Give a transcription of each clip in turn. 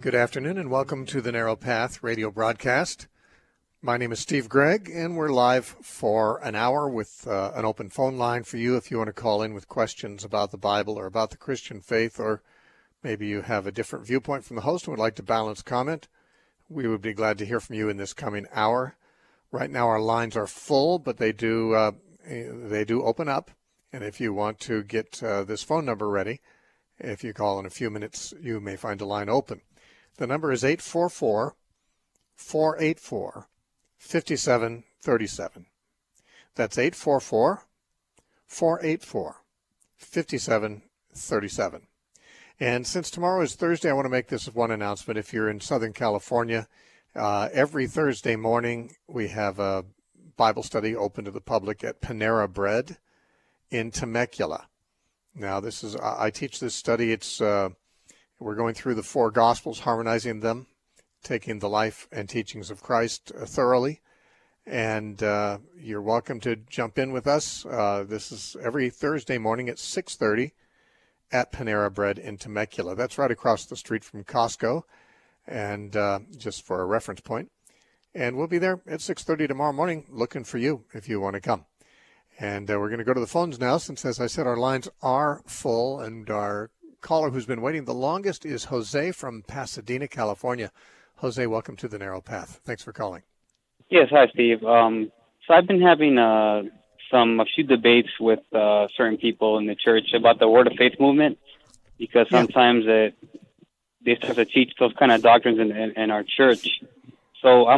Good afternoon and welcome to the Narrow Path radio broadcast. My name is Steve Gregg, and we're live for an hour with an open phone line for you if you want to call in with questions about the Bible or about the Christian faith, or maybe you have a different viewpoint from the host and would like to balance comment. We would be glad to hear from you in this coming hour. Right now our lines are full, but they do open up, and if you want to get this phone number ready, if you call in a few minutes, you may find a line open. The number is 844-484-5737. That's 844-484-5737. And since tomorrow is Thursday, I want to make this one announcement. If you're in Southern California, every Thursday morning we have a Bible study open to the public at Panera Bread in Temecula. Now, I teach this study. We're going through the four Gospels, harmonizing them, taking the life and teachings of Christ thoroughly. And you're welcome to jump in with us. This is every Thursday morning at 6:30 at Panera Bread in Temecula. That's right across the street from Costco, and just for a reference point. And we'll be there at 6:30 tomorrow morning looking for you if you want to come. And we're going to go to the phones now since, as I said, our lines are full, and our caller who's been waiting the longest is Jose from Pasadena, California. Jose, welcome to the Narrow Path. Thanks for calling. Yes, hi, Steve. So I've been having a few debates with certain people in the church about the Word of Faith movement, because sometimes they start to teach those kind of doctrines in our church. So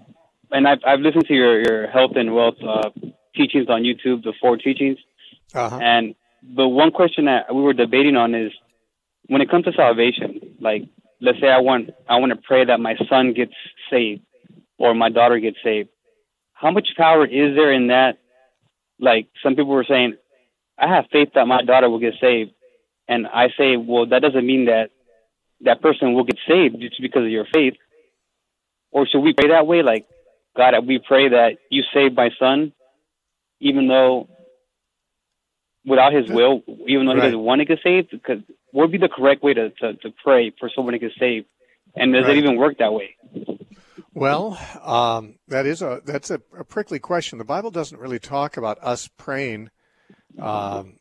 I've listened to your health and wealth teachings on YouTube, the 4 teachings. Uh-huh. And the one question that we were debating on is, when it comes to salvation, like, let's say I want to pray that my son gets saved or my daughter gets saved. How much power is there in that? Like, some people were saying, I have faith that my daughter will get saved. And I say, well, that doesn't mean that that person will get saved just because of your faith. Or should we pray that way? Like, God, we pray that you save my son, even though without his will, even though he doesn't want to get saved? Because what would be the correct way to pray for someone to get saved? And does it even work that way? Well, that's a prickly question. The Bible doesn't really talk about us praying and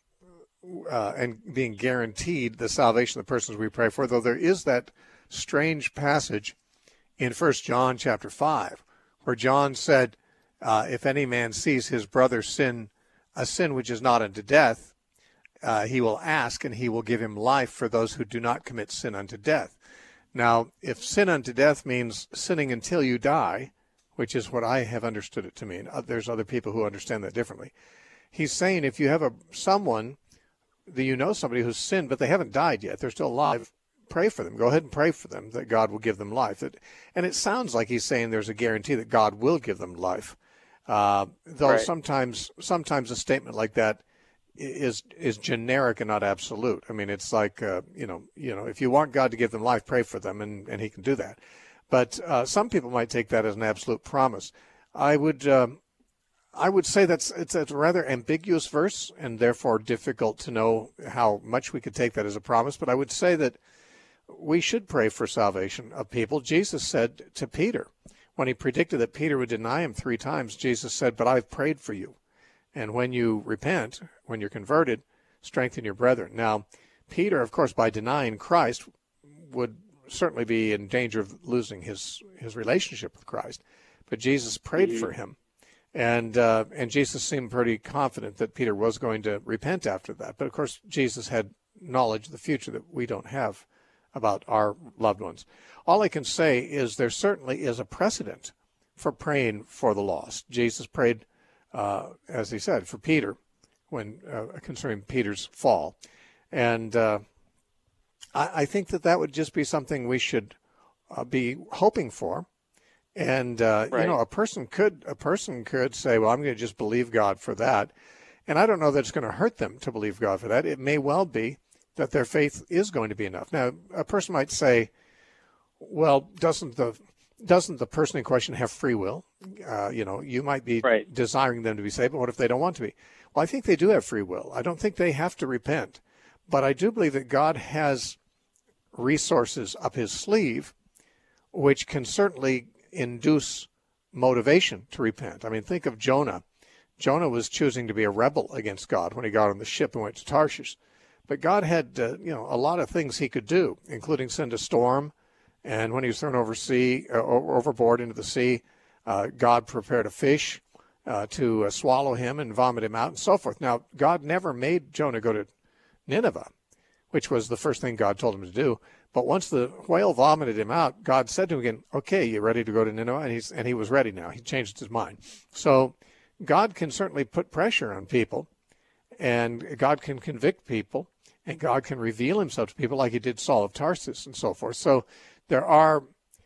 being guaranteed the salvation of the persons we pray for, though there is that strange passage in 1 John chapter 5, where John said, if any man sees his brother sin a sin which is not unto death, he will ask, and he will give him life for those who do not commit sin unto death. Now, if sin unto death means sinning until you die, which is what I have understood it to mean, there's other people who understand that differently. He's saying if you have somebody who's sinned, but they haven't died yet, they're still alive, pray for them. Go ahead and pray for them that God will give them life. And it sounds like he's saying there's a guarantee that God will give them life. Though sometimes a statement like that is generic and not absolute. I mean, it's like, if you want God to give them life, pray for them, and he can do that. But some people might take that as an absolute promise. I would say it's a rather ambiguous verse, and therefore difficult to know how much we could take that as a promise. But I would say that we should pray for salvation of people. Jesus said to Peter, when he predicted that Peter would deny him 3 times, Jesus said, but I've prayed for you. And when you repent, when you're converted, strengthen your brethren. Now, Peter, of course, by denying Christ, would certainly be in danger of losing his relationship with Christ. But Jesus prayed for him. And Jesus seemed pretty confident that Peter was going to repent after that. But, of course, Jesus had knowledge of the future that we don't have about our loved ones. All I can say is there certainly is a precedent for praying for the lost. Jesus prayed, as he said, for Peter when concerning Peter's fall. And I think that would just be something we should be hoping for. And a person could say, well, I'm going to just believe God for that. And I don't know that it's going to hurt them to believe God for that. It may well be that their faith is going to be enough. Now, a person might say, well, doesn't the person in question have free will? You might be desiring them to be saved, but what if they don't want to be? Well, I think they do have free will. I don't think they have to repent. But I do believe that God has resources up his sleeve which can certainly induce motivation to repent. I mean, think of Jonah. Jonah was choosing to be a rebel against God when he got on the ship and went to Tarshish. But God had, a lot of things he could do, including send a storm. And when he was thrown overboard into the sea, God prepared a fish to swallow him and vomit him out and so forth. Now, God never made Jonah go to Nineveh, which was the first thing God told him to do. But once the whale vomited him out, God said to him again, okay, you ready to go to Nineveh? And he was ready now. He changed his mind. So God can certainly put pressure on people, and God can convict people, and God can reveal himself to people like he did Saul of Tarsus and so forth. So there are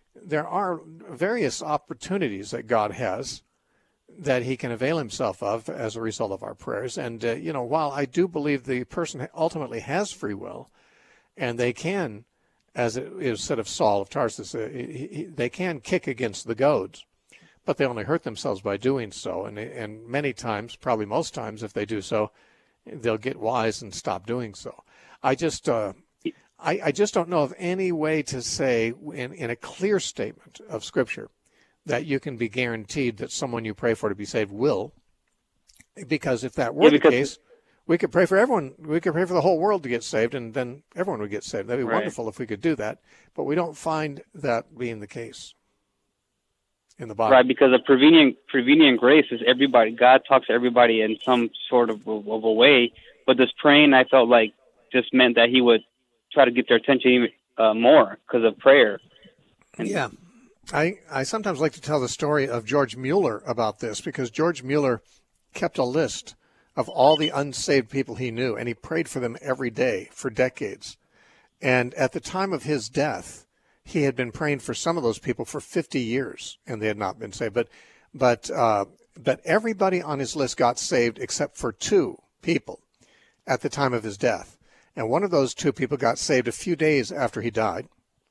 various opportunities that God has that he can avail himself of as a result of our prayers. And, while I do believe the person ultimately has free will, and they can, as it is said of Saul of Tarsus, they can kick against the goads, but they only hurt themselves by doing so. And many times, probably most times, if they do so, they'll get wise and stop doing so. I just don't know of any way to say in a clear statement of Scripture that you can be guaranteed that someone you pray for to be saved will, because if that were the case, we could pray for everyone. We could pray for the whole world to get saved, and then everyone would get saved. That'd be wonderful if we could do that, but we don't find that being the case in the Bible. Right, because a prevenient grace is everybody. God talks to everybody in some sort of a way, but this praying, I felt like, just meant that he would try to get their attention even more because of prayer. Yeah. I sometimes like to tell the story of George Mueller about this, because George Mueller kept a list of all the unsaved people he knew, and he prayed for them every day for decades. And at the time of his death, he had been praying for some of those people for 50 years, and they had not been saved. But everybody on his list got saved except for two people at the time of his death. And one of those two people got saved a few days after he died.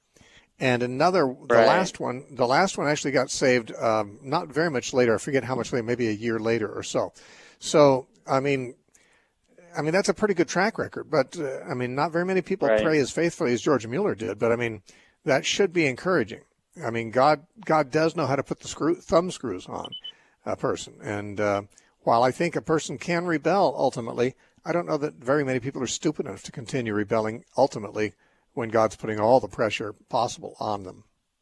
And another, the last one actually got saved not very much later. I forget how much later, maybe a year later or so. So, I mean, that's a pretty good track record. But, not very many people pray as faithfully as George Mueller did. But, that should be encouraging. God does know how to put the thumb screws on a person. And while I think a person can rebel ultimately, I don't know that very many people are stupid enough to continue rebelling ultimately when God's putting all the pressure possible on them.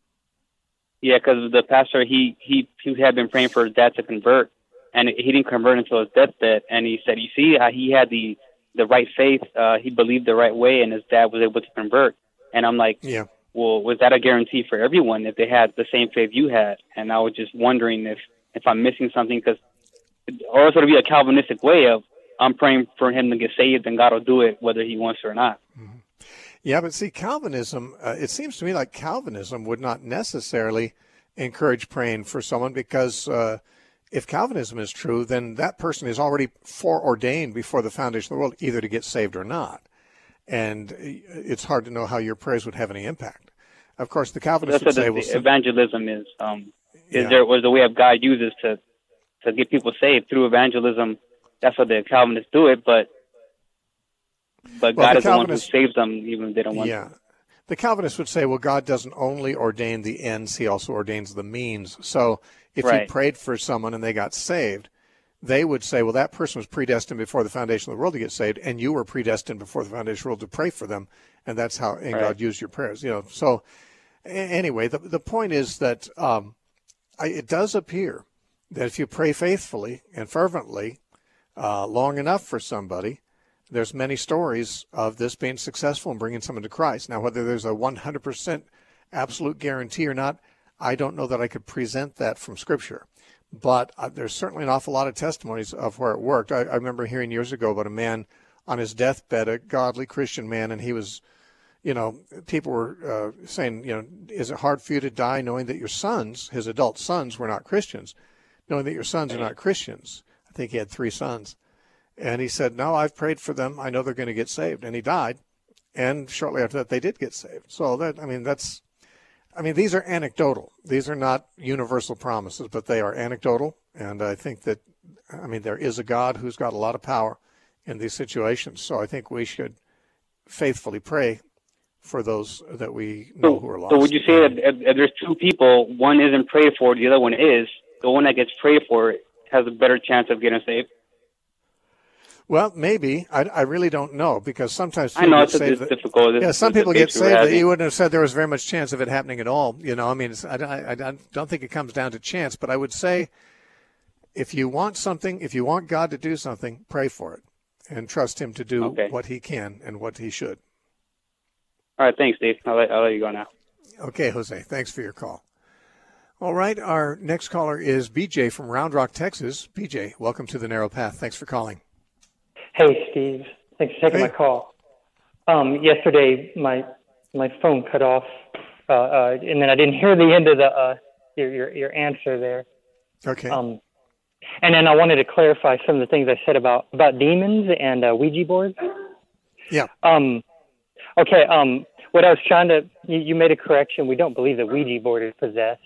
Yeah, because the pastor, he had been praying for his dad to convert, and he didn't convert until his deathbed. And he said, you see, he had the right faith. He believed the right way, and his dad was able to convert. And I'm like, yeah. Well, was that a guarantee for everyone if they had the same faith you had? And I was just wondering if I'm missing something, or it's going to be a Calvinistic way of, I'm praying for him to get saved, and God will do it whether he wants to or not. Mm-hmm. Yeah, but see, Calvinism, it seems to me like Calvinism would not necessarily encourage praying for someone, because if Calvinism is true, then that person is already foreordained before the foundation of the world, either to get saved or not. And it's hard to know how your prayers would have any impact. Of course, the Calvinists would say, evangelism is the way of God uses to get people saved through evangelism. That's how the Calvinists do it, but God is the one who saves them, even if they don't want to. Yeah. The Calvinists would say, well, God doesn't only ordain the ends, he also ordains the means. So if you prayed for someone and they got saved, they would say, well, that person was predestined before the foundation of the world to get saved, and you were predestined before the foundation of the world to pray for them, and that's how God used your prayers. So anyway, the point is that it does appear that if you pray faithfully and fervently long enough for somebody, there's many stories of this being successful in bringing someone to Christ. Now, whether there's a 100% absolute guarantee or not, I don't know that I could present that from Scripture. But there's certainly an awful lot of testimonies of where it worked. I remember hearing years ago about a man on his deathbed, a godly Christian man, and he was, people were saying, is it hard for you to die knowing that your sons, his adult sons, were not Christians, knowing that your sons are not Christians? I think he had 3 sons. And he said, no, I've prayed for them. I know they're going to get saved. And he died. And shortly after that, they did get saved. So these are anecdotal. These are not universal promises, but they are anecdotal. And I think that, there is a God who's got a lot of power in these situations. So I think we should faithfully pray for those that we know who are lost. So would you say that if there's two people, one isn't prayed for, the other one is, the one that gets prayed for has a better chance of getting saved? Well, maybe. I really don't know, because sometimes I know it's difficult. Yeah, some people get saved that you wouldn't have said there was very much chance of it happening at all. I mean, I don't think it comes down to chance, but I would say if you want something, if you want God to do something, pray for it and trust him to do what he can and what he should. All right, thanks, Dave. I'll let you go now. Okay, Jose, thanks for your call. All right, our next caller is BJ from Round Rock, Texas. BJ, welcome to the Narrow Path. Thanks for calling. Hey, Steve. Thanks for taking my call. Yesterday, my phone cut off, and then I didn't hear the end of your answer there. Okay. And then I wanted to clarify some of the things I said about demons and Ouija boards. Yeah. Okay. What I was trying to, you made a correction. We don't believe the Ouija board is possessed,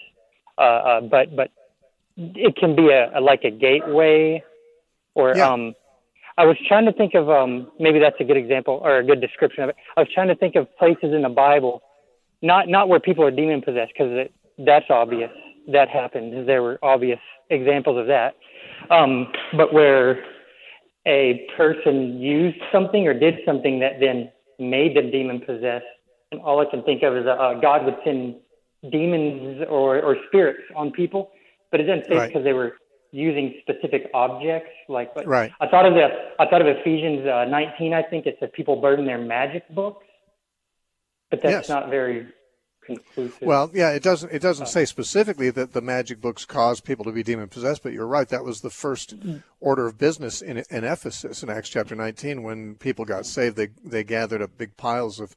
but it can be like a gateway, or I was trying to think of maybe that's a good example or a good description of it. I was trying to think of places in the Bible, not where people are demon possessed, because that's obvious. That happened. There were obvious examples of that, but where a person used something or did something that then made them demon possessed. And all I can think of is God would send demons or spirits on people, but it doesn't say because they were using specific objects. Right. I thought of Ephesians 19. I think it said people burden their magic books, but that's not very conclusive. Well, yeah, it doesn't say specifically that the magic books cause people to be demon possessed, but you're right. That was the first order of business in Ephesus in Acts chapter 19. When people got saved, they gathered up big piles of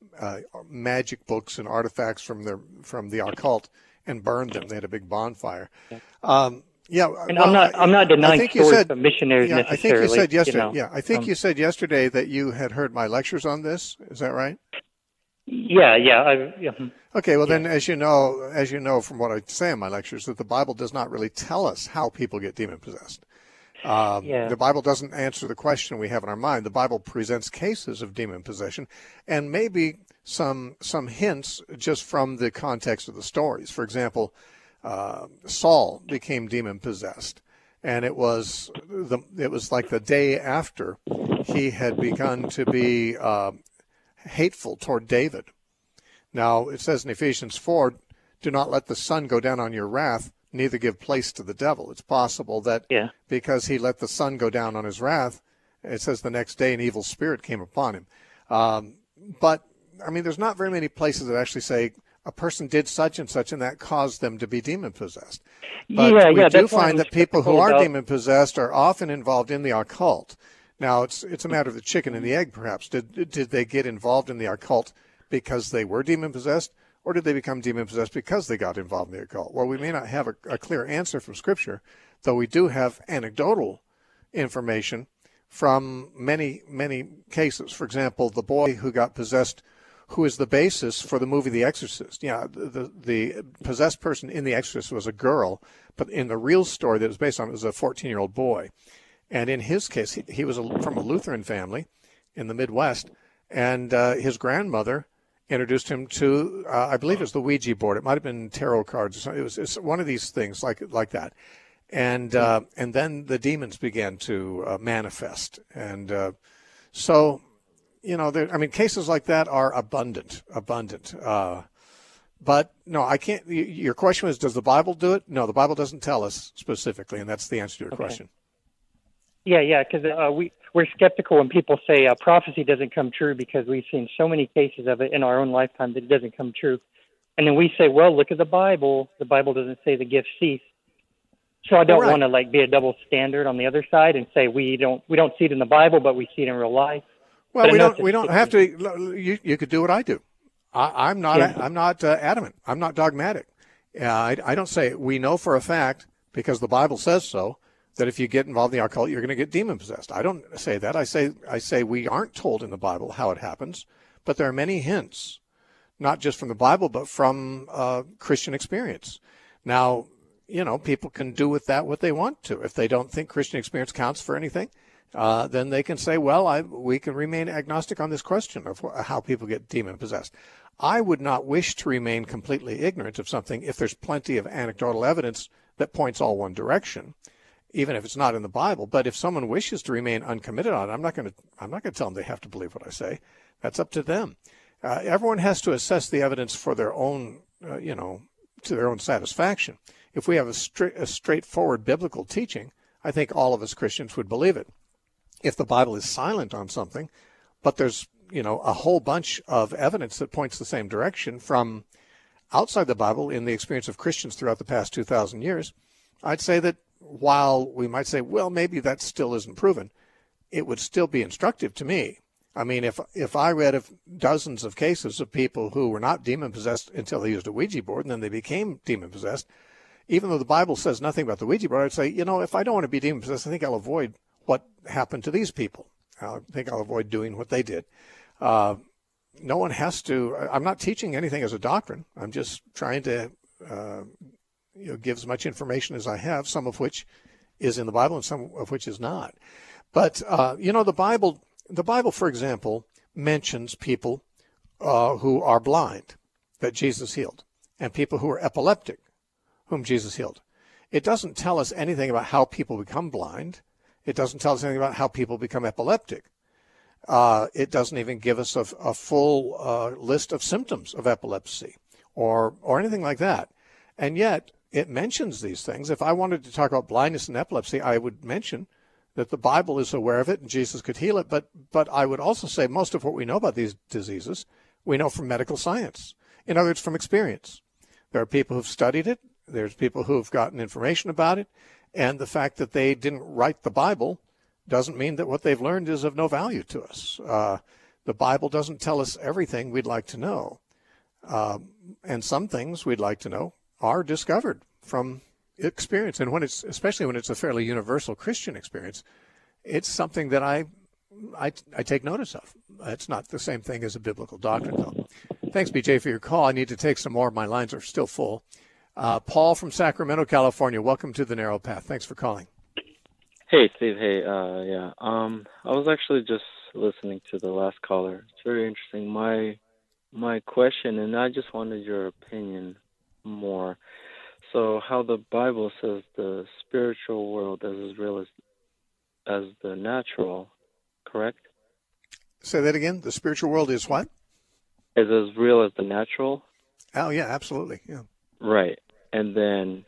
magic books and artifacts from the occult and burned them. They had a big bonfire. Yeah, and I'm not denying stories of missionaries necessarily. I think you said yesterday. I think you said yesterday that you had heard my lectures on this. Is that right? Yeah. Okay, well then, as you know from what I say in my lectures, that the Bible does not really tell us how people get demon possessed. The Bible doesn't answer the question we have in our mind. The Bible presents cases of demon possession, and maybe some hints just from the context of the stories. For example, Saul became demon possessed, and it was like the day after he had begun to be hateful toward David. Now it says in Ephesians 4, "Do not let the sun go down on your wrath, neither give place to the devil." It's possible that because he let the sun go down on his wrath, it says the next day an evil spirit came upon him. But I mean, there's not very many places that actually say a person did such and such, and that caused them to be demon possessed. But we do find that people who are demon possessed are often involved in the occult. Now, it's a matter of the chicken and the egg, perhaps. Did they get involved in the occult because they were demon possessed, or did they become demon possessed because they got involved in the occult? Well, we may not have a clear answer from Scripture, though we do have anecdotal information from many, many cases. For example, the boy who got possessed, who is the basis for the movie The Exorcist. Yeah, the possessed person in The Exorcist was a girl, but in the real story that it was based on, it was a 14-year-old boy. And in his case, he was from a Lutheran family in the Midwest, and his grandmother introduced him to, I believe it was the Ouija board. It might have been tarot cards or something. It's one of these things like that. And then the demons began to manifest. And so, cases like that are abundant. But no, I can't. Your question was, does the Bible do it? No, the Bible doesn't tell us specifically, and that's the answer to your question. Yeah, because we're skeptical when people say prophecy doesn't come true, because we've seen so many cases of it in our own lifetime that it doesn't come true. And then we say, well, look at the Bible. The Bible doesn't say the gifts cease. So I don't want to be a double standard on the other side and say we don't see it in the Bible, but we see it in real life. Well, we don't have to. You could do what I do. I'm not adamant. I'm not dogmatic. I don't say we know for a fact because the Bible says so that if you get involved in the occult, you're going to get demon possessed. I don't say that. I say we aren't told in the Bible how it happens, but there are many hints, not just from the Bible, but from Christian experience. Now, people can do with that what they want to. If they don't think Christian experience counts for anything, then they can say, well, we can remain agnostic on this question of how people get demon-possessed. I would not wish to remain completely ignorant of something if there's plenty of anecdotal evidence that points all one direction, even if it's not in the Bible. But if someone wishes to remain uncommitted on it, I'm not going to tell them they have to believe what I say. That's up to them. Everyone has to assess the evidence for their own, to their own satisfaction. If we have a straightforward biblical teaching, I think all of us Christians would believe it. If the Bible is silent on something, but there's a whole bunch of evidence that points the same direction from outside the Bible in the experience of Christians throughout the past 2,000 years, I'd say that while we might say, well, maybe that still isn't proven, it would still be instructive to me. I mean, if I read of dozens of cases of people who were not demon-possessed until they used a Ouija board and then they became demon-possessed, even though the Bible says nothing about the Ouija board, I'd say, if I don't want to be demon-possessed, I think I'll avoid what happened to these people. I think I'll avoid doing what they did. No one has to. I'm not teaching anything as a doctrine. I'm just trying to give as much information as I have, some of which is in the Bible and some of which is not. But the Bible, for example, mentions people who are blind that Jesus healed, and people who are epileptic whom Jesus healed. It doesn't tell us anything about how people become blind. It doesn't tell us anything about how people become epileptic. It doesn't even give us a full list of symptoms of epilepsy or anything like that. And yet it mentions these things. If I wanted to talk about blindness and epilepsy, I would mention that the Bible is aware of it and Jesus could heal it. But I would also say most of what we know about these diseases, we know from medical science. In other words, from experience. There are people who've studied it. There's people who've gotten information about it. And the fact that they didn't write the Bible doesn't mean that what they've learned is of no value to us. The Bible doesn't tell us everything we'd like to know. And some things we'd like to know are discovered from experience. And especially when it's a fairly universal Christian experience, it's something that I take notice of. It's not the same thing as a biblical doctrine, though. Thanks, BJ, for your call. I need to take some more. My lines are still full. Paul from Sacramento, California. Welcome to The Narrow Path. Thanks for calling. Hey, Steve. Hey, yeah. I was actually just listening to the last caller. It's very interesting. My question, and I just wanted your opinion more. So, how the Bible says the spiritual world is as real as the natural, correct? Say that again. The spiritual world is what? Is as real as the natural. Oh yeah, absolutely. Yeah. Right, and then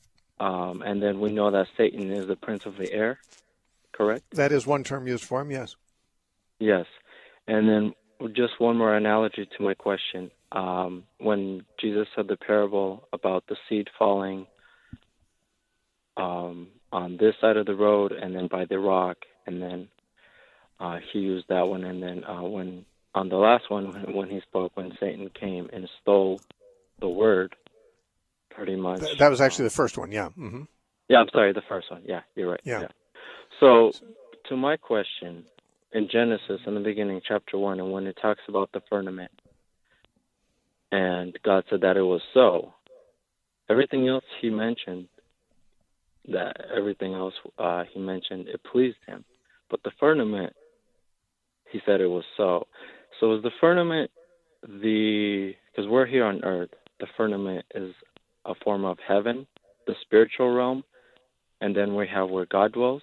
we know that Satan is the prince of the air, correct? That is one term used for him. Yes. Yes, and then just one more analogy to my question. When Jesus said the parable about the seed falling on this side of the road and then by the rock, and then he used that one, and then when on the last one when he spoke, when Satan came and stole the word, pretty much. That was actually the first one, yeah. Mm-hmm. Yeah, I'm sorry, the first one. Yeah, you're right. Yeah. So, to my question, in Genesis, in the beginning, chapter 1, and when it talks about the firmament, and God said that it was so, everything else he mentioned, it pleased him. But the firmament, he said it was so. So is the firmament because we're here on earth, the firmament is a form of heaven, the spiritual realm, and then we have where God dwells?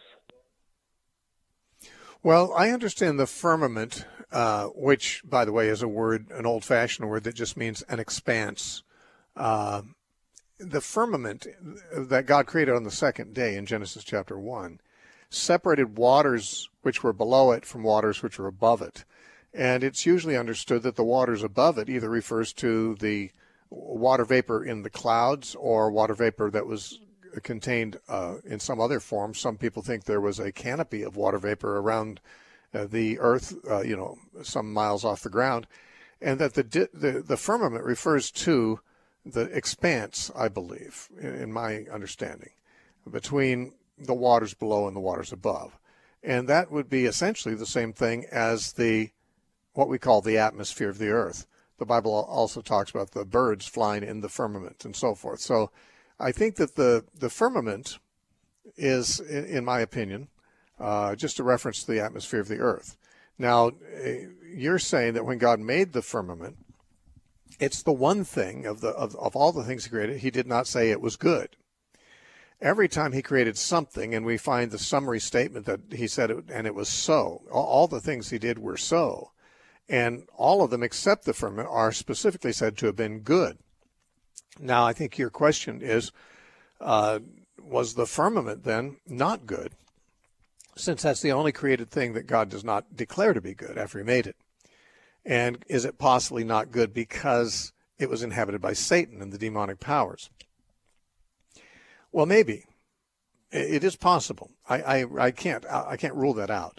Well, I understand the firmament, which, by the way, is an old-fashioned word that just means an expanse. The firmament that God created on the second day in Genesis chapter 1 separated waters which were below it from waters which were above it. And it's usually understood that the waters above it either refers to the water vapor in the clouds or water vapor that was contained in some other form. Some people think there was a canopy of water vapor around the earth, some miles off the ground, and that the firmament refers to the expanse, I believe, in my understanding, between the waters below and the waters above. And that would be essentially the same thing as what we call the atmosphere of the earth. The Bible also talks about the birds flying in the firmament and so forth. So I think that the firmament is, in my opinion, just a reference to the atmosphere of the earth. Now, you're saying that when God made the firmament, it's the one thing of all the things he created, he did not say it was good. Every time he created something, and we find the summary statement that he said it, and it was so. All the things he did were so. And all of them except the firmament are specifically said to have been good. Now, I think your question is, was the firmament then not good? Since that's the only created thing that God does not declare to be good after he made it. And is it possibly not good because it was inhabited by Satan and the demonic powers? Well, maybe. It is possible. I can't rule that out.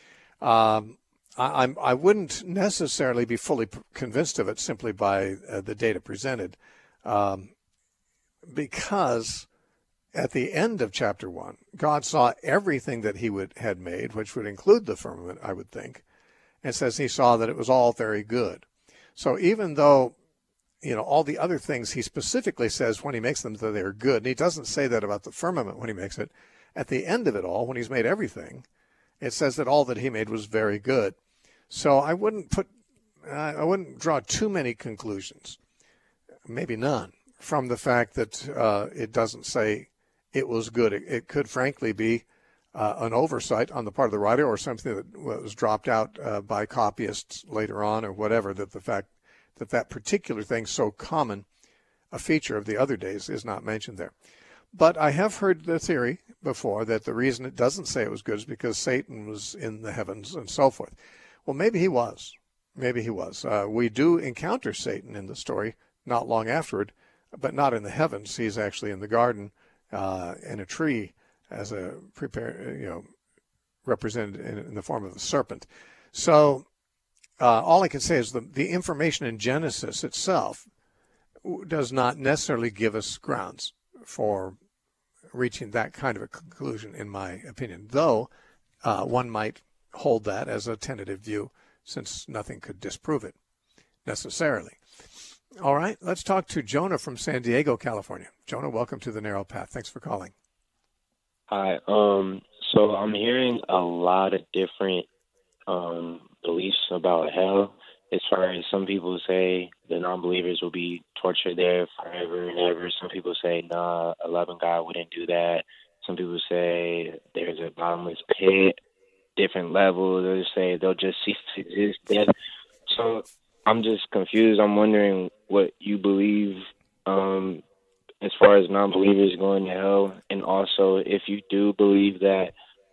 I wouldn't necessarily be fully convinced of it simply by the data presented, because at the end of chapter 1, God saw everything that he had made, which would include the firmament, I would think, and says he saw that it was all very good. So even though, all the other things he specifically says when he makes them that they're good, and he doesn't say that about the firmament when he makes it, at the end of it all, when he's made everything, it says that all that he made was very good. So I wouldn't draw too many conclusions, maybe none, from the fact that it doesn't say it was good. It could frankly be an oversight on the part of the writer, or something that was dropped out by copyists later on, or whatever, that the fact that particular thing, so common a feature of the other days, is not mentioned there. But I have heard the theory before that the reason it doesn't say it was good is because Satan was in the heavens and so forth. Well, maybe he was. Maybe he was. We do encounter Satan in the story not long afterward, but not in the heavens. He's actually in the garden in a tree as a represented in the form of a serpent. So all I can say is the information in Genesis itself does not necessarily give us grounds for reaching that kind of a conclusion, in my opinion, though one might hold that as a tentative view, since nothing could disprove it necessarily. All right, let's talk to Jonah from San Diego, California. Jonah, welcome to The Narrow Path. Thanks for calling. Hi. So I'm hearing a lot of different beliefs about hell. As far as some people say the non-believers will be tortured there forever and ever. Some people say, nah, a loving God wouldn't do that. Some people say there's a bottomless pit, different levels. They'll say they'll just cease to exist there. So I'm just confused. I'm wondering what you believe as far as non-believers going to hell, and also if you do believe that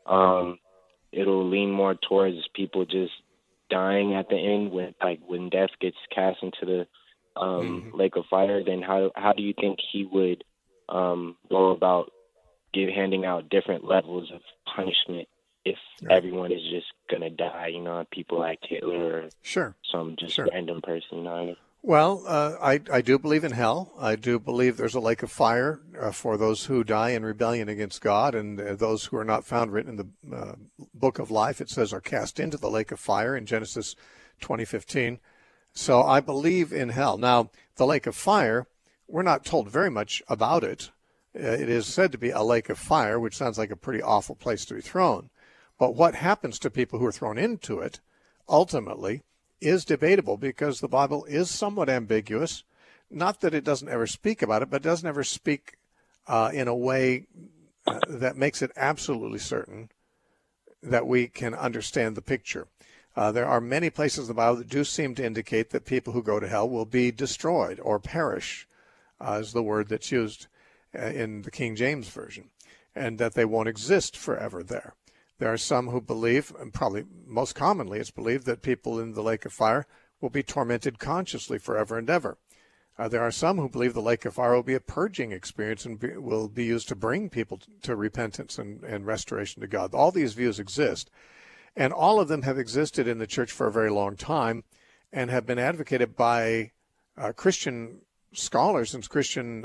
it'll lean more towards people just dying at the end when death gets cast into the lake of fire, then how do you think he would go about handing out different levels of punishment if everyone is just gonna die? People like Hitler or some random person. Well, I do believe in hell. I do believe there's a lake of fire for those who die in rebellion against God, and those who are not found written in the book of life, it says, are cast into the lake of fire in Genesis 20:15. So I believe in hell. Now, the lake of fire, we're not told very much about it. It is said to be a lake of fire, which sounds like a pretty awful place to be thrown. But what happens to people who are thrown into it, ultimately, is debatable, because the Bible is somewhat ambiguous. Not that it doesn't ever speak about it, but it doesn't ever speak in a way that makes it absolutely certain that we can understand the picture. There are many places in the Bible that do seem to indicate that people who go to hell will be destroyed or perish, is the word that's used in the King James Version, and that they won't exist forever there. There are some who believe, and probably most commonly it's believed, that people in the lake of fire will be tormented consciously forever and ever. There are some who believe the lake of fire will be a purging experience and will be used to bring people to repentance and restoration to God. All these views exist, and all of them have existed in the church for a very long time and have been advocated by Christian scholars and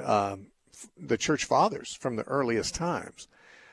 the church fathers from the earliest times.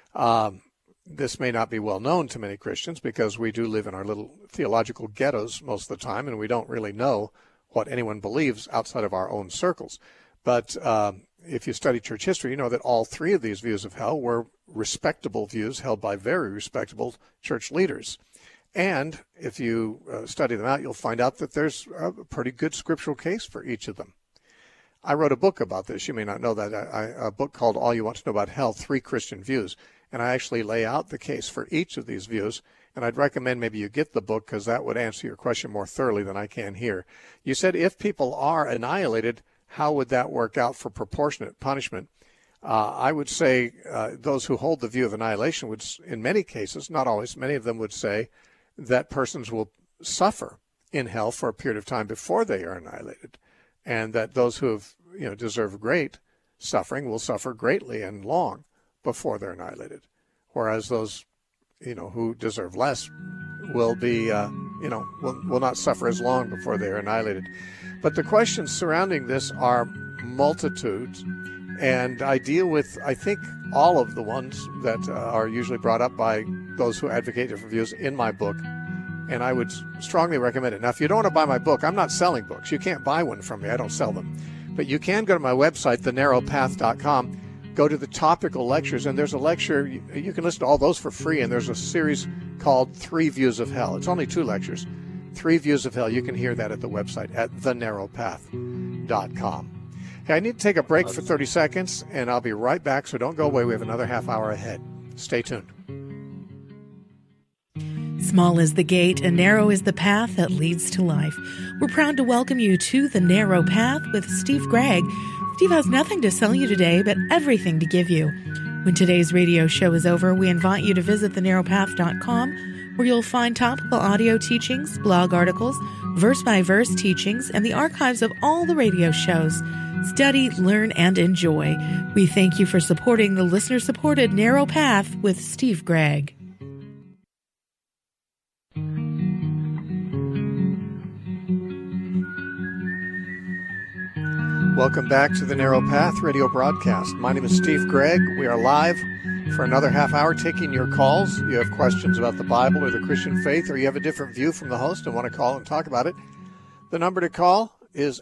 This may not be well known to many Christians, because we do live in our little theological ghettos most of the time, and we don't really know what anyone believes outside of our own circles. But if you study church history, you know that all three of these views of hell were respectable views held by very respectable church leaders. And if you study them out, you'll find out that there's a pretty good scriptural case for each of them. I wrote a book about this. You may not know that. A book called All You Want to Know About Hell, 3 Christian Views. And I actually lay out the case for each of these views. And I'd recommend maybe you get the book, because that would answer your question more thoroughly than I can here. You said if people are annihilated, how would that work out for proportionate punishment? I would say those who hold the view of annihilation would, in many cases, not always, many of them would say that persons will suffer in hell for a period of time before they are annihilated, and that those who have, deserve great suffering will suffer greatly and long before they're annihilated, whereas those, who deserve less will be, will not suffer as long before they are annihilated. But the questions surrounding this are multitudes, and I deal with, I think, all of the ones that are usually brought up by those who advocate different views in my book, and I would strongly recommend it. Now, if you don't want to buy my book, I'm not selling books. You can't buy one from me. I don't sell them. But you can go to my website, thenarrowpath.com, go to the topical lectures, and there's a lecture. You can listen to all those for free, and there's a series called 3 Views of Hell. It's only 2 lectures. 3 Views of Hell. You can hear that at the website at thenarrowpath.com. Hey, I need to take a break for 30 seconds, and I'll be right back, so don't go away. We have another half hour ahead. Stay tuned. Small is the gate and narrow is the path that leads to life. We're proud to welcome you to The Narrow Path with Steve Gregg. Steve has nothing to sell you today, but everything to give you. When today's radio show is over, we invite you to visit thenarrowpath.com, where you'll find topical audio teachings, blog articles, verse-by-verse teachings, and the archives of all the radio shows. Study, learn, and enjoy. We thank you for supporting the listener-supported Narrow Path with Steve Gregg. Welcome back to the Narrow Path radio broadcast. My name is Steve Gregg. We are live for another half hour taking your calls. You have questions about the Bible or the Christian faith, or you have a different view from the host and want to call and talk about it. The number to call is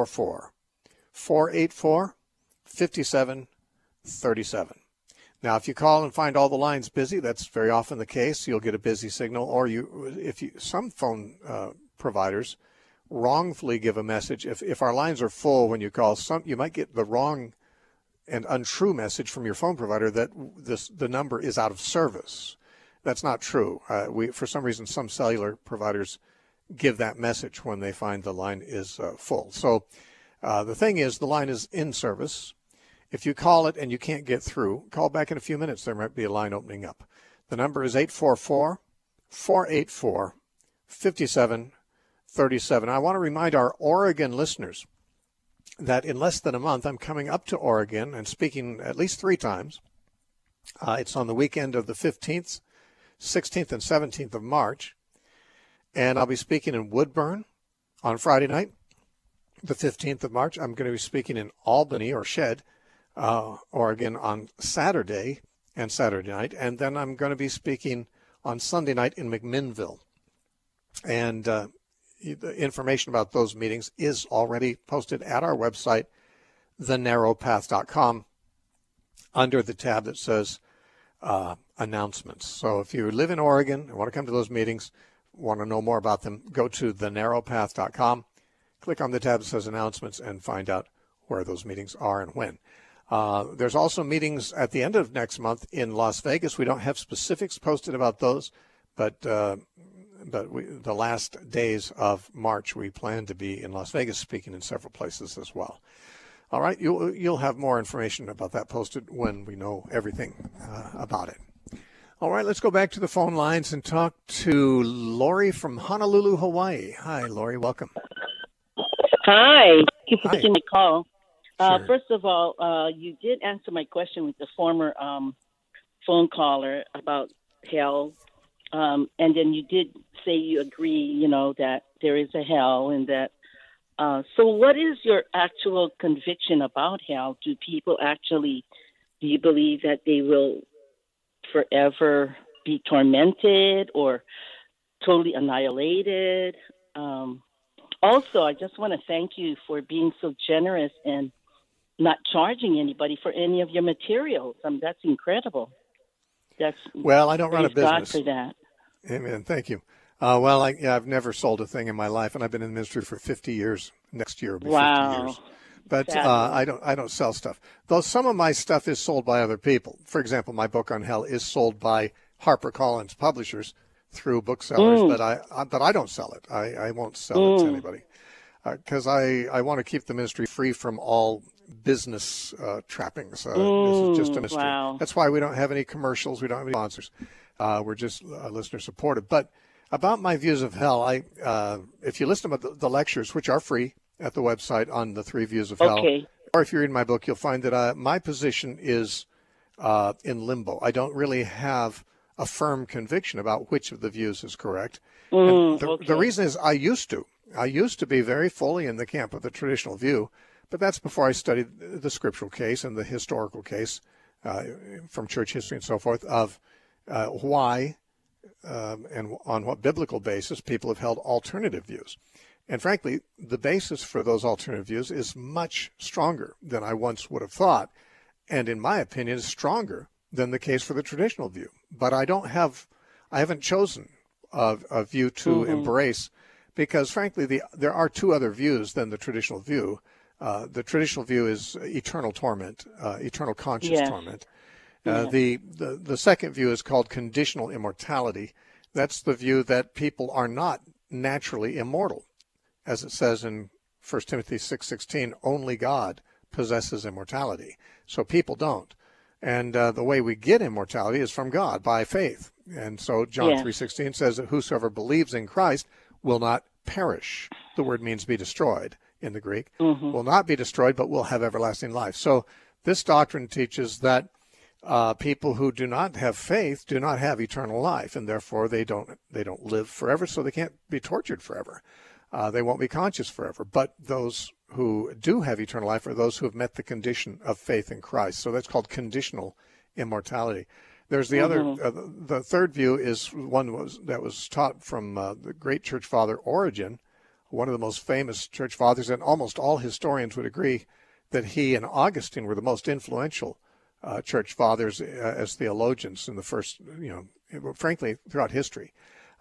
844-484-5737. Now, if you call and find all the lines busy, that's very often the case. You'll get a busy signal, or some phone providers wrongfully give a message. If our lines are full when you call, you might get the wrong and untrue message from your phone provider that the number is out of service. That's not true. For some reason, some cellular providers give that message when they find the line is full. So the thing is, the line is in service. If you call it and you can't get through, call back in a few minutes. There might be a line opening up. The number is 844-484-5737. I want to remind our Oregon listeners that in less than a month, I'm coming up to Oregon and speaking at least 3 times. It's on the weekend of the 15th, 16th, and 17th of March. And I'll be speaking in Woodburn on Friday night, the 15th of March. I'm going to be speaking in Albany, or Shed, Oregon, on Saturday and Saturday night. And then I'm going to be speaking on Sunday night in McMinnville. And the information about those meetings is already posted at our website, thenarrowpath.com, under the tab that says announcements. So if you live in Oregon and want to come to those meetings, want to know more about them, go to thenarrowpath.com, click on the tab that says announcements, and find out where those meetings are and when. There's also meetings at the end of next month in Las Vegas. We don't have specifics posted about those, but the last days of March, we plan to be in Las Vegas speaking in several places as well. All right, you'll have more information about that posted when we know everything about it. All right, let's go back to the phone lines and talk to Lori from Honolulu, Hawaii. Hi, Lori, welcome. Hi, thank you for taking the call. Sure. First of all, you did answer my question with the former phone caller about hell. And then you did say you agree, that there is a hell, and that. So what is your actual conviction about hell? Do you believe that they will forever be tormented or totally annihilated? Also, I just want to thank you for being so generous and not charging anybody for any of your materials. That's incredible. Well, I don't run a praise God business. for that. Amen. Thank you. Well, I've never sold a thing in my life, and I've been in ministry for 50 years. Next year will be 50 years. But I don't sell stuff. Though some of my stuff is sold by other people. For example, my book on hell is sold by HarperCollins publishers through booksellers, but I don't sell it. I won't sell it to anybody because I want to keep the ministry free from all business trappings. This is just a mystery. Wow. That's why we don't have any commercials. We don't have any sponsors. We're just listener supported. But about my views of hell, if you listen to the lectures, which are free at the website on the 3 views of hell, or if you read my book, you'll find that my position is in limbo. I don't really have a firm conviction about which of the views is correct. The reason is I used to be very fully in the camp of the traditional view, but that's before I studied the scriptural case and the historical case from church history and so forth of why and on what biblical basis people have held alternative views. And frankly, the basis for those alternative views is much stronger than I once would have thought, and in my opinion is stronger than the case for the traditional view. But I haven't chosen a view to embrace, because frankly there are 2 other views than the traditional view. The traditional view is eternal torment, eternal conscious torment. The second view is called conditional immortality. That's the view that people are not naturally immortal. As it says in 1 Timothy 6:16, only God possesses immortality. So people don't. And the way we get immortality is from God, by faith. And so John 3:16 says that whosoever believes in Christ will not perish. The word means be destroyed in the Greek. Will not be destroyed, but will have everlasting life. So this doctrine teaches that people who do not have faith do not have eternal life, and therefore they don't live forever, so they can't be tortured forever. They won't be conscious forever. But those who do have eternal life are those who have met the condition of faith in Christ. So that's called conditional immortality. There's the other, the third view is one that was taught from the great church father Origen, one of the most famous church fathers, and almost all historians would agree that he and Augustine were the most influential church fathers as theologians in the first, frankly, throughout history.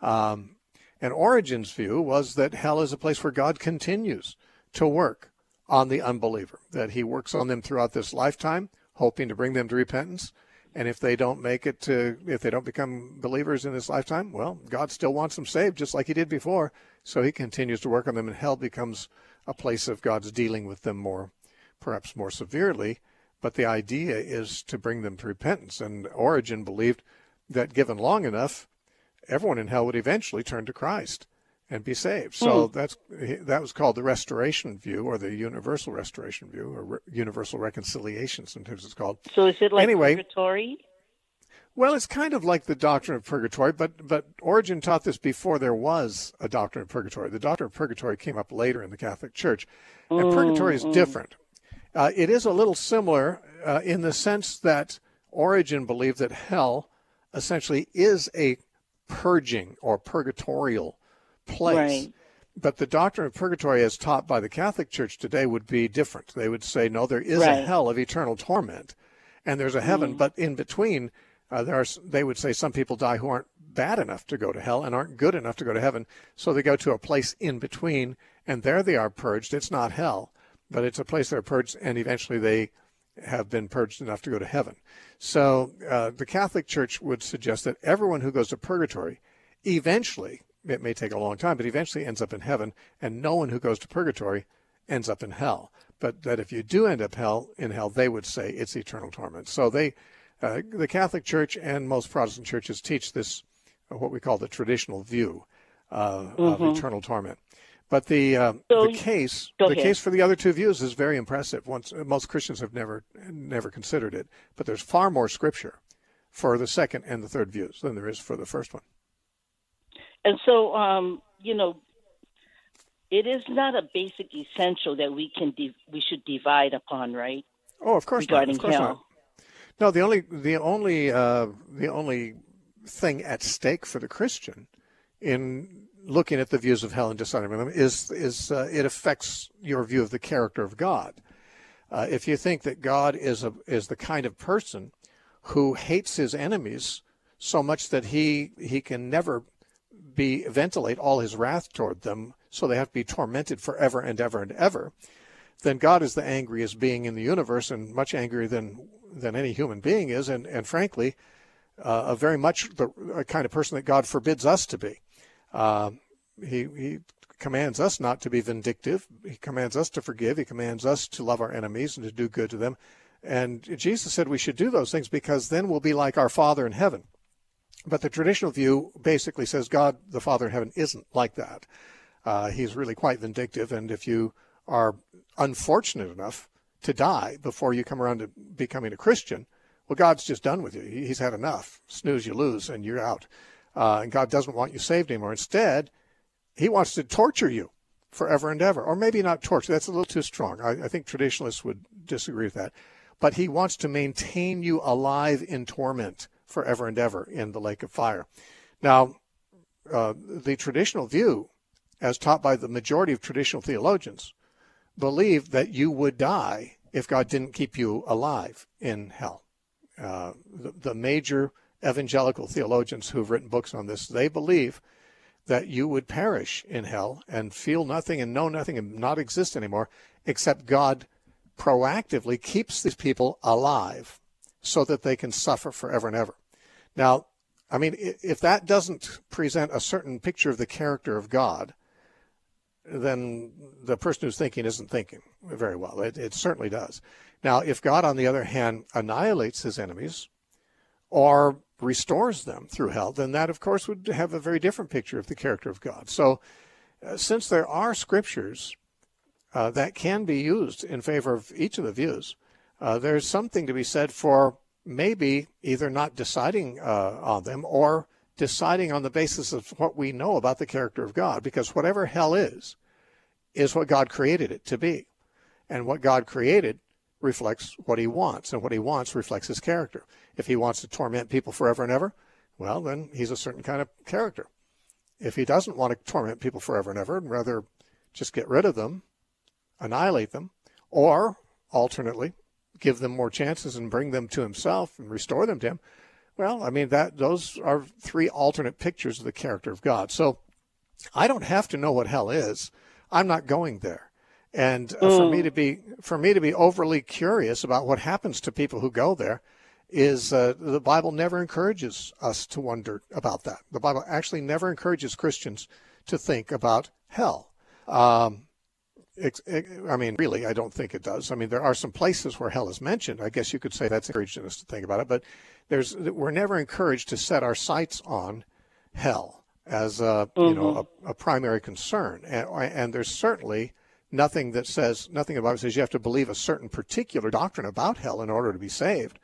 And Origen's view was that hell is a place where God continues to work on the unbeliever, that he works on them throughout this lifetime, hoping to bring them to repentance. And if they don't if they don't become believers in this lifetime, well, God still wants them saved just like he did before. So he continues to work on them, and hell becomes a place of God's dealing with them perhaps more severely. But the idea is to bring them to repentance. And Origen believed that given long enough, everyone in hell would eventually turn to Christ and be saved. So that was called the restoration view, or the universal restoration view, or universal reconciliation, sometimes it's called. So is it like purgatory? Well, it's kind of like the doctrine of purgatory, but Origen taught this before there was a doctrine of purgatory. The doctrine of purgatory came up later in the Catholic Church, and purgatory is different. It is a little similar in the sense that Origen believed that hell essentially is a purging or purgatorial place. Right. But the doctrine of purgatory as taught by the Catholic Church today would be different. They would say, no, there is a hell of eternal torment, and there's a heaven, but in between, they would say some people die who aren't bad enough to go to hell and aren't good enough to go to heaven, so they go to a place in between, and there they are purged. It's not hell, but it's a place they're purged, and eventually they have been purged enough to go to heaven. So the Catholic Church would suggest that everyone who goes to purgatory eventually, it may take a long time, but eventually ends up in heaven, and no one who goes to purgatory ends up in hell. But that if you do end up in hell, they would say it's eternal torment. So the Catholic Church and most Protestant churches teach this, what we call the traditional view of eternal torment. But the case for the other 2 views is very impressive. Most Christians have never considered it, but there's far more scripture for the second and the third views than there is for the first one. And so, it is not a basic essential that we should divide upon, right? Oh, of course not. Of course not. No, the only thing at stake for the Christian in looking at the views of hell and deciding on them is it affects your view of the character of God. If you think that God is the kind of person who hates his enemies so much that he can never ventilate all his wrath toward them, so they have to be tormented forever and ever and ever, then God is the angriest being in the universe, and much angrier than any human being is, and frankly, very much the kind of person that God forbids us to be. He commands us not to be vindictive. He commands us to forgive. He commands us to love our enemies and to do good to them. And Jesus said we should do those things because then we'll be like our Father in heaven. But the traditional view basically says God, the Father in heaven, isn't like that. He's really quite vindictive, and if you are unfortunate enough to die before you come around to becoming a Christian, well, God's just done with you. He's had enough. Snooze, you lose, and you're out. And God doesn't want you saved anymore. Instead, he wants to torture you forever and ever. Or maybe not torture. That's a little too strong. I think traditionalists would disagree with that. But he wants to maintain you alive in torment forever and ever in the lake of fire. Now, the traditional view, as taught by the majority of traditional theologians, believe that you would die if God didn't keep you alive in hell. The major evangelical theologians who've written books on this, they believe that you would perish in hell and feel nothing and know nothing and not exist anymore, except God proactively keeps these people alive so that they can suffer forever and ever. Now, I mean, if that doesn't present a certain picture of the character of God, then the person who's thinking isn't thinking very well. It certainly does. Now, if God, on the other hand, annihilates his enemies or restores them through hell, then that, of course, would have a very different picture of the character of God. So since there are scriptures that can be used in favor of each of the views, there's something to be said for maybe either not deciding on them or deciding on the basis of what we know about the character of God, because whatever hell is what God created it to be. And what God created reflects what he wants, and what he wants reflects his character. If he wants to torment people forever and ever, well, then he's a certain kind of character. If he doesn't want to torment people forever and ever, and rather just get rid of them, annihilate them, or alternately give them more chances and bring them to himself and restore them to him, well, I mean, those are three alternate pictures of the character of God. So I don't have to know what hell is. I'm not going there. And for me to be overly curious about what happens to people who go there is the Bible never encourages us to wonder about that. The Bible actually never encourages Christians to think about hell. I mean, really, I don't think it does. I mean, there are some places where hell is mentioned. I guess you could say that's encouraging us to think about it, but we're never encouraged to set our sights on hell as a primary concern. And there's certainly nothing about it says you have to believe a certain particular doctrine about hell in order to be saved.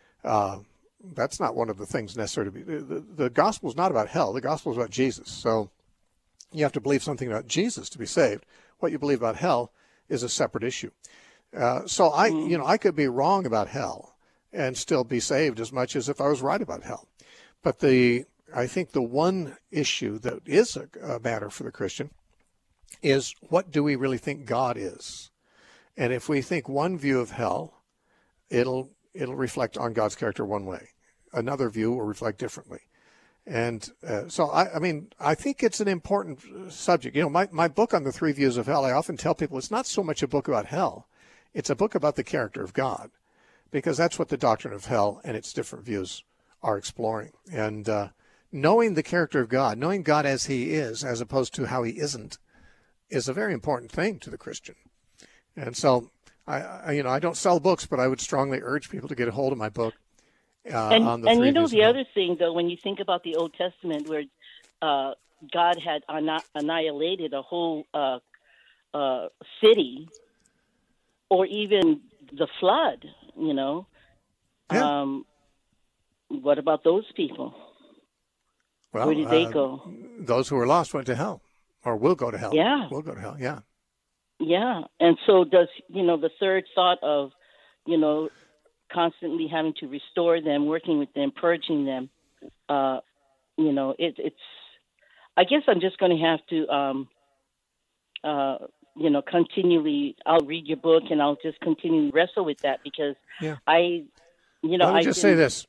That's not one of the things necessary to be. The gospel is not about hell. The gospel is about Jesus. So you have to believe something about Jesus to be saved. What you believe about hell is a separate issue. So I could be wrong about hell and still be saved as much as if I was right about hell. But I think the one issue that is a matter for the Christian is, what do we really think God is? And if we think one view of hell, it'll reflect on God's character one way. Another view will reflect differently. And so, I think it's an important subject. You know, my book on the three views of hell, I often tell people it's not so much a book about hell. It's a book about the character of God, because that's what the doctrine of hell and its different views are exploring. And knowing the character of God, knowing God as he is, as opposed to how he isn't, is a very important thing to the Christian. And so, I don't sell books, but I would strongly urge people to get a hold of my book. On the three views the other thing, though, when you think about the Old Testament, where God had annihilated a whole city, or even the flood, Yeah. What about those people? Well, where did they go? Those who were lost went to hell, or will go to hell. Yeah. Will go to hell, yeah. Yeah, and so does, the third thought of, constantly having to restore them, working with them, purging them. It's. I guess I'm just going to have to continually, I'll read your book and I'll just continually wrestle with that because Let me just say this.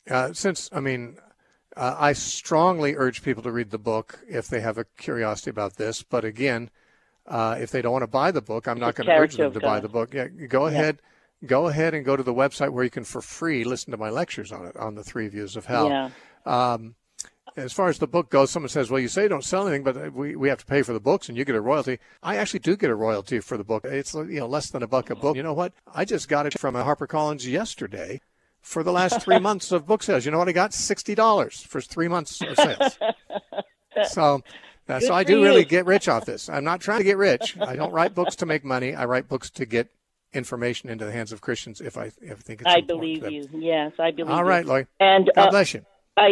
I strongly urge people to read the book if they have a curiosity about this. But again, if they don't want to buy the book, I'm not going to urge them to buy the book. Yeah, go ahead and go to the website where you can, for free, listen to my lectures on it, on the 3 Views of Hell. Yeah. As far as the book goes, someone says, well, you say you don't sell anything, but we have to pay for the books and you get a royalty. I actually do get a royalty for the book. It's less than $1 a book. You know what? I just got it from HarperCollins yesterday for the last 3 months of book sales. You know what I got? $60 for 3 months of sales. So I do really get rich off this. I'm not trying to get rich. I don't write books to make money. I write books to get information into the hands of Christians if I think it's important. I believe you. Yes, I believe you. All right, Lori. And God bless you.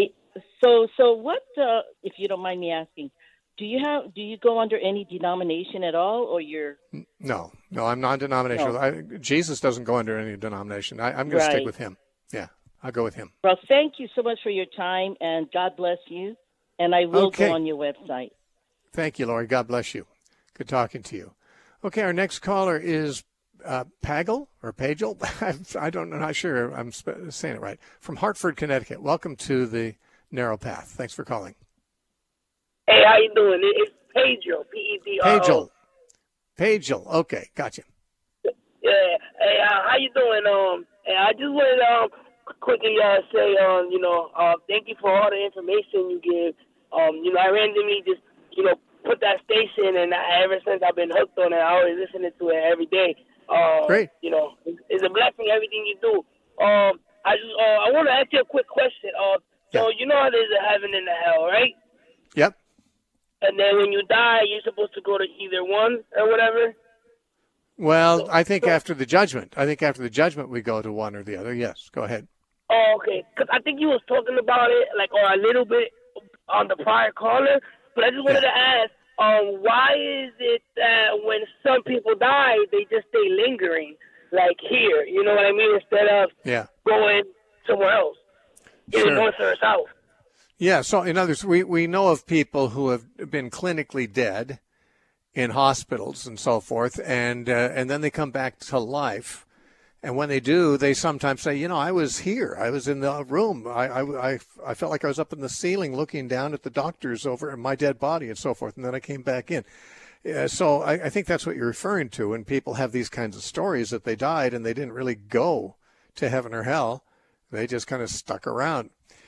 So what, if you don't mind me asking, do you go under any denomination at all, or you're? No, I'm non-denominational. No. Jesus doesn't go under any denomination. I'm going to stick with him. Yeah, I'll go with him. Well, thank you so much for your time, and God bless you. And I will go on your website. Thank you, Lori. God bless you. Good talking to you. Okay, our next caller is Pagel or Pagel. I'm not sure I'm saying it right. From Hartford, Connecticut. Welcome to the Narrow Path. Thanks for calling. Hey, how you doing? It's Pagel, P-E-D-R-O. Pagel. Okay, gotcha. Yeah. Hey, how you doing? And I just wanted to quickly say, thank you for all the information you give. I randomly just, put that station, and ever since I've been hooked on it, I always listen to it every day. Great. It's a blessing, everything you do. I want to ask you a quick question. So you know how there's a heaven and a hell, right? Yep. And then when you die, you're supposed to go to either one or whatever? Well, I think after the judgment. We go to one or the other. Yes, go ahead. Oh, okay. Because I think you was talking about it, or a little bit on the prior caller. But I just wanted to ask, why is it that when some people die, they just stay lingering, like here? You know what I mean? Instead of going somewhere else. Either north or south. Yeah, so in other words, we know of people who have been clinically dead in hospitals and so forth, and then they come back to life. And when they do, they sometimes say, I was here. I was in the room. I felt like I was up in the ceiling looking down at the doctors over at my dead body and so forth, and then I came back in. So I think that's what you're referring to when people have these kinds of stories that they died and they didn't really go to heaven or hell. They just kind of stuck around.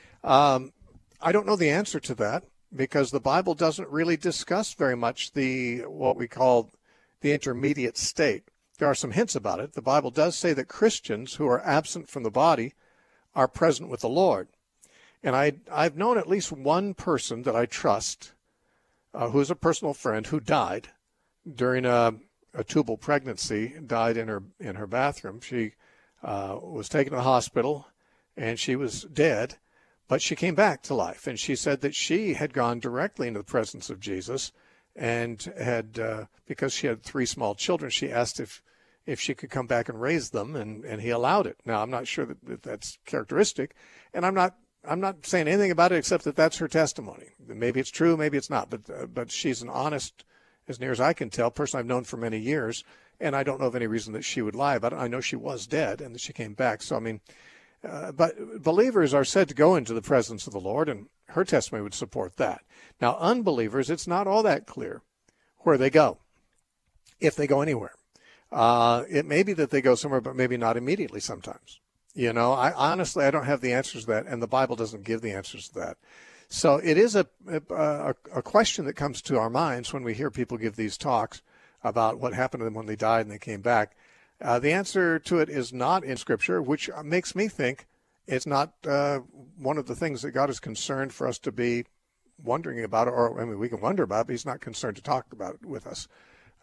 I don't know the answer to that because the Bible doesn't really discuss very much what we call the intermediate state. There are some hints about it. The Bible does say that Christians who are absent from the body are present with the Lord. And I've known at least one person that I trust who is a personal friend who died during a tubal pregnancy, died in her bathroom. She was taken to the hospital and she was dead, but she came back to life. And she said that she had gone directly into the presence of Jesus and had, because she had 3 small children, she asked if she could come back and raise them, and he allowed it. Now, I'm not sure that that's characteristic, and I'm not saying anything about it except that that's her testimony. Maybe it's true, maybe it's not, but she's an honest, as near as I can tell, person I've known for many years, and I don't know of any reason that she would lie about it. I know she was dead and that she came back. So, I mean, but believers are said to go into the presence of the Lord, and her testimony would support that. Now, unbelievers, it's not all that clear where they go, if they go anywhere. It may be that they go somewhere, but maybe not immediately sometimes. I honestly don't have the answers to that, and the Bible doesn't give the answers to that. So it is a question that comes to our minds when we hear people give these talks about what happened to them when they died and they came back. The answer to it is not in Scripture, which makes me think it's not one of the things that God is concerned for us to be wondering about, or I mean, we can wonder about it, but He's not concerned to talk about it with us.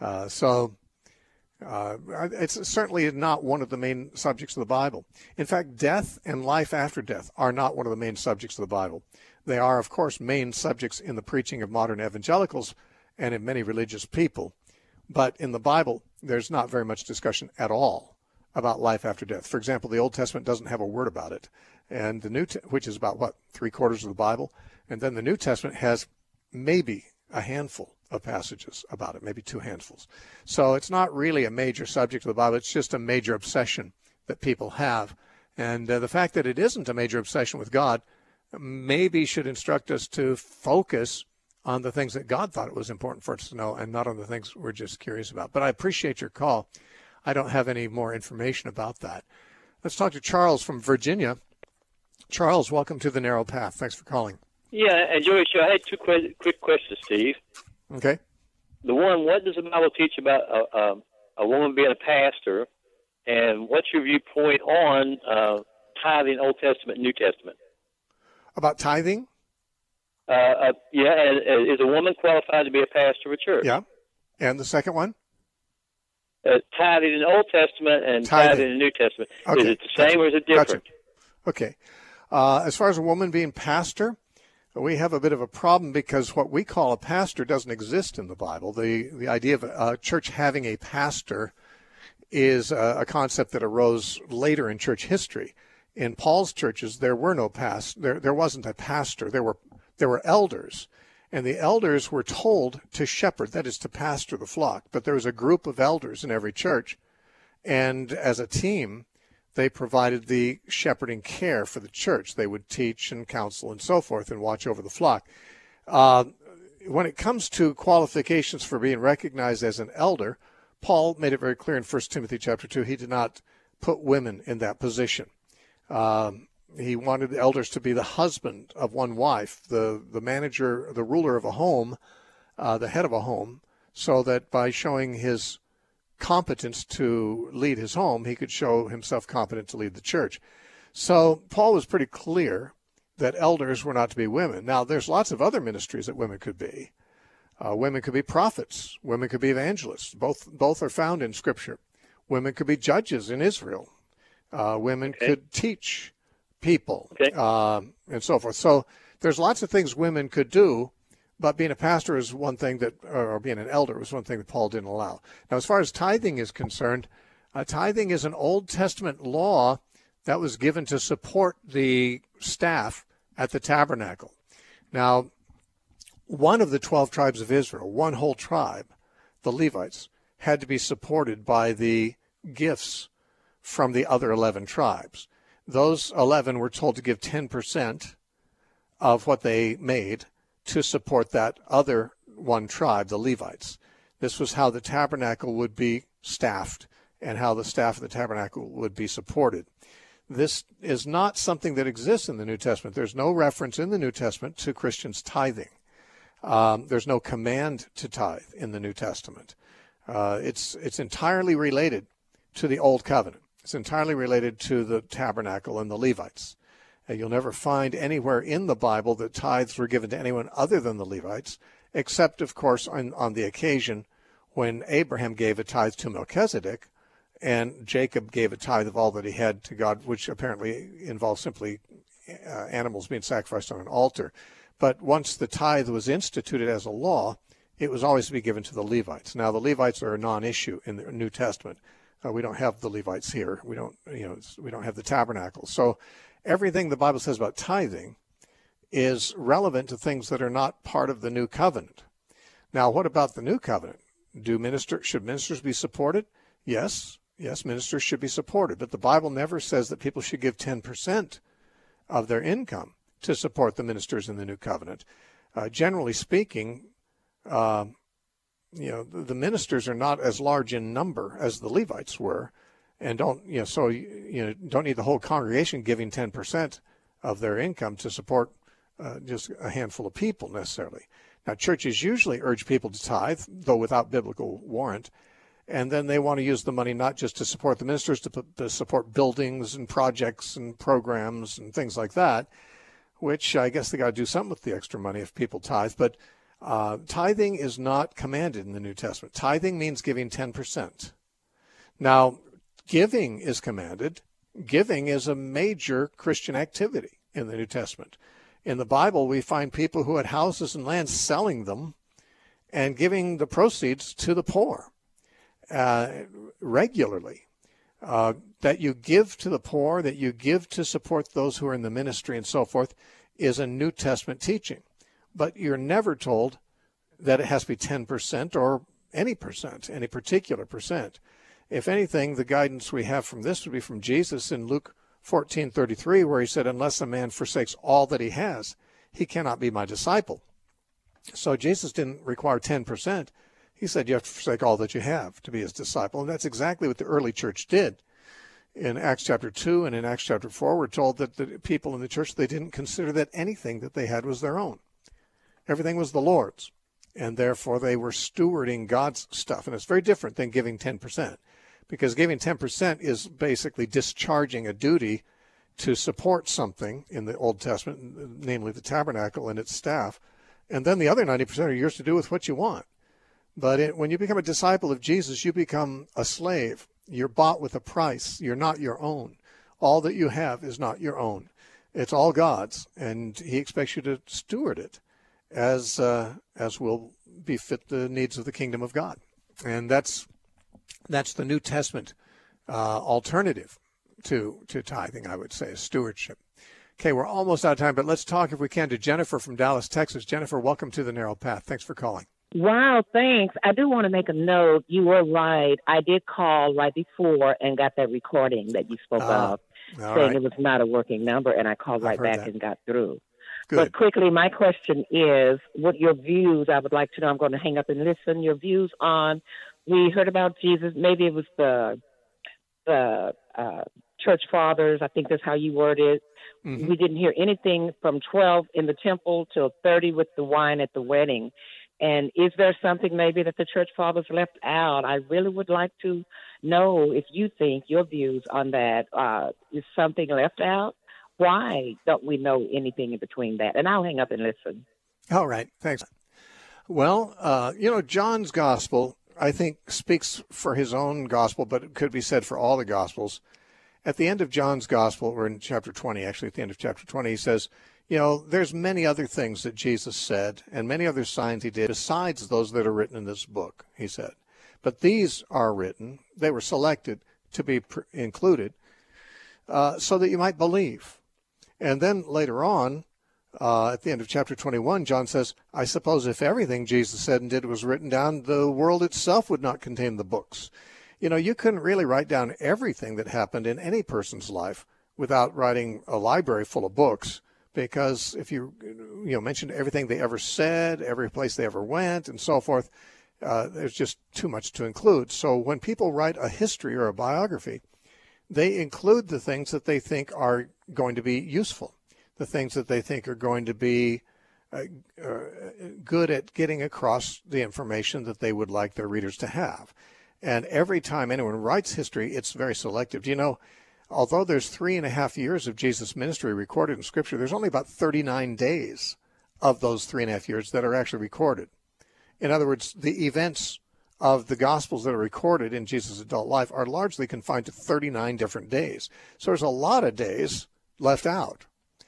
It's certainly not one of the main subjects of the Bible. In fact, death and life after death are not one of the main subjects of the Bible. They are, of course, main subjects in the preaching of modern evangelicals and in many religious people. But in the Bible, there's not very much discussion at all about life after death. For example, the Old Testament doesn't have a word about it, and the which is about 3/4 of the Bible, and then the New Testament has maybe a handful of passages about it, maybe 2 handfuls. So it's not really a major subject of the Bible. It's just a major obsession that people have. And the fact that it isn't a major obsession with God maybe should instruct us to focus on the things that God thought it was important for us to know and not on the things we're just curious about. But I appreciate your call. I don't have any more information about that. Let's talk to Charles from Virginia. Charles, welcome to The Narrow Path. Thanks for calling. Yeah, I enjoyed your show. I had 2 quick questions, Steve. Okay. The one, what does the Bible teach about a woman being a pastor, and what's your viewpoint on tithing, Old Testament and New Testament? About tithing? Yeah, and is a woman qualified to be a pastor of a church? Yeah. And the second one? Tithing in the Old Testament and tithing in the New Testament. Okay. Is it the same or is it different? Gotcha. Okay. As far as a woman being pastor, we have a bit of a problem because what we call a pastor doesn't exist in the Bible. The idea of a church having a pastor is a concept that arose later in church history. In Paul's churches, there were no there wasn't a pastor. There were elders, and the elders were told to shepherd, that is, to pastor the flock. But there was a group of elders in every church, and as a team, they provided the shepherding care for the church. They would teach and counsel and so forth and watch over the flock. When it comes to qualifications for being recognized as an elder, Paul made it very clear in 1 Timothy chapter 2, he did not put women in that position. He wanted the elders to be the husband of one wife, the manager, the ruler of a home, the head of a home, so that by showing his competence to lead his home, he could show himself competent to lead the church. So Paul was pretty clear that elders were not to be women. Now, there's lots of other ministries that women could be. Women could be prophets. Women could be evangelists. Both are found in Scripture. Women could be judges in Israel. Women could teach people, and so forth. So there's lots of things women could do, but being a pastor is one thing or being an elder was one thing that Paul didn't allow. Now, as far as tithing is concerned, tithing is an Old Testament law that was given to support the staff at the tabernacle. Now, one of the 12 tribes of Israel, one whole tribe, the Levites, had to be supported by the gifts from the other 11 tribes. Those 11 were told to give 10% of what they made to support that other one tribe, the Levites. This was how the tabernacle would be staffed and how the staff of the tabernacle would be supported. This is not something that exists in the New Testament. There's no reference in the New Testament to Christians tithing. There's no command to tithe in the New Testament. It's entirely related to the Old Covenant. It's entirely related to the tabernacle and the Levites. You'll never find anywhere in the Bible that tithes were given to anyone other than the Levites, except, of course, on the occasion when Abraham gave a tithe to Melchizedek and Jacob gave a tithe of all that he had to God, which apparently involves simply animals being sacrificed on an altar. But once the tithe was instituted as a law, it was always to be given to the Levites. Now, the Levites are a non-issue in the New Testament. We don't have the Levites here. We don't have the tabernacle. So everything the Bible says about tithing is relevant to things that are not part of the New Covenant. Now, what about the New Covenant? Should ministers be supported? Yes, ministers should be supported. But the Bible never says that people should give 10% of their income to support the ministers in the New Covenant. Generally speaking, the ministers are not as large in number as the Levites were, and don't need the whole congregation giving 10% of their income to support just a handful of people necessarily. Now, churches usually urge people to tithe, though without biblical warrant, and then they want to use the money not just to support the ministers, to support buildings and projects and programs and things like that, which I guess they got to do something with the extra money if people tithe. But tithing is not commanded in the New Testament. Tithing means giving 10%. Now, giving is commanded. Giving is a major Christian activity in the New Testament. In the Bible, we find people who had houses and land selling them and giving the proceeds to the poor regularly. That you give to the poor, that you give to support those who are in the ministry and so forth, is a New Testament teaching. But you're never told that it has to be 10% or any percent, any particular percent. If anything, the guidance we have from this would be from Jesus in Luke 14:33, where he said, unless a man forsakes all that he has, he cannot be my disciple. So Jesus didn't require 10%. He said you have to forsake all that you have to be his disciple. And that's exactly what the early church did. In Acts chapter 2 and in Acts chapter 4, we're told that the people in the church, they didn't consider that anything that they had was their own. Everything was the Lord's. And therefore, they were stewarding God's stuff. And it's very different than giving 10%. Because giving 10% is basically discharging a duty to support something in the Old Testament, namely the tabernacle and its staff. And then the other 90% are yours to do with what you want. But when you become a disciple of Jesus, you become a slave. You're bought with a price. You're not your own. All that you have is not your own. It's all God's, and he expects you to steward it as will befit the needs of the kingdom of God. And that's the New Testament alternative to tithing, I would say, stewardship. Okay, we're almost out of time, but let's talk, if we can, to Jennifer from Dallas, Texas. Jennifer, welcome to The Narrow Path. Thanks for calling. Wow, thanks. I do want to make a note. You were right. I did call right before and got that recording that you spoke of, saying it was not a working number, and I called right back and got through. Good. But quickly, my question is, what your views, I would like to know, I'm going to hang up and listen, your views on, we heard about Jesus, maybe it was the church fathers, I think that's how you worded it. Mm-hmm. We didn't hear anything from 12 in the temple till 30 with the wine at the wedding. And is there something maybe that the church fathers left out? I really would like to know if you think your views on that. Is something left out? Why don't we know anything in between that? And I'll hang up and listen. All right. Thanks. Well, John's gospel, I think, speaks for his own gospel, but it could be said for all the gospels. At the end of John's gospel, or in chapter 20, actually at the end of chapter 20, he says, there's many other things that Jesus said and many other signs he did besides those that are written in this book, he said. But these are written, they were selected to be included so that you might believe. And then later on, at the end of chapter 21, John says, I suppose if everything Jesus said and did was written down, the world itself would not contain the books. You couldn't really write down everything that happened in any person's life without writing a library full of books, because if you mentioned everything they ever said, every place they ever went, and so forth, there's just too much to include. So when people write a history or a biography, they include the things that they think are going to be useful, the things that they think are going to be good at getting across the information that they would like their readers to have. And every time anyone writes history, it's very selective. Although there's 3.5 years of Jesus' ministry recorded in Scripture, there's only about 39 days of those 3.5 years that are actually recorded. In other words, the events of the Gospels that are recorded in Jesus' adult life are largely confined to 39 different days. So there's a lot of days left out.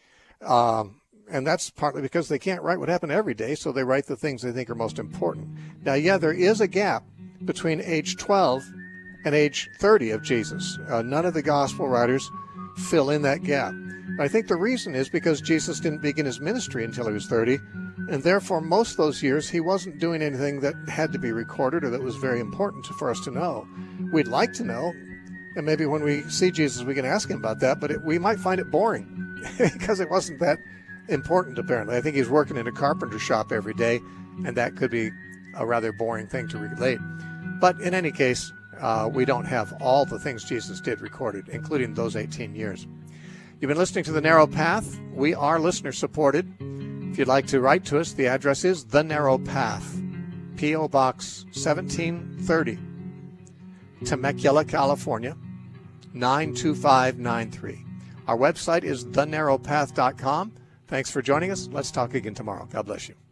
And that's partly because they can't write what happened every day, so they write the things they think are most important. Now, there is a gap between age 12 and age 30 of Jesus. None of the gospel writers fill in that gap. I think the reason is because Jesus didn't begin his ministry until he was 30, and therefore most of those years he wasn't doing anything that had to be recorded or that was very important for us to know. We'd like to know, and maybe when we see Jesus we can ask him about that, but we might find it boring because it wasn't that important apparently. I think he's working in a carpenter shop every day, and that could be a rather boring thing to relate. But in any case, we don't have all the things Jesus did recorded, including those 18 years. You've been listening to The Narrow Path. We are listener-supported. If you'd like to write to us, the address is The Narrow Path, P.O. Box 1730, Temecula, California, 92593. Our website is thenarrowpath.com. Thanks for joining us. Let's talk again tomorrow. God bless you.